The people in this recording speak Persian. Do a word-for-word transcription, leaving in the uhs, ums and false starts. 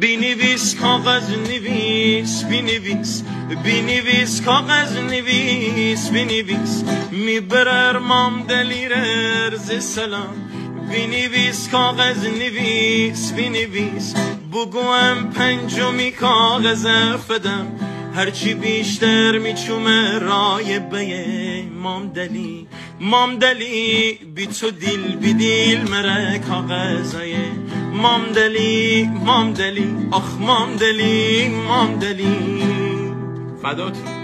بینویس کاغذ نویس بینویس بینویس کاغذ نویس بینویس میبرر مام دلیرر ز سلام بینویس کاغذ نویس بینویس بگویم پنجمی کاغذ فدم هرچی بیشتر میچومه رای بیه مام دلی مام دلی بی تو دیل بی دیل مره کاغذای مام دلی مام دلی آخ مام دلی مام دلی فداتون.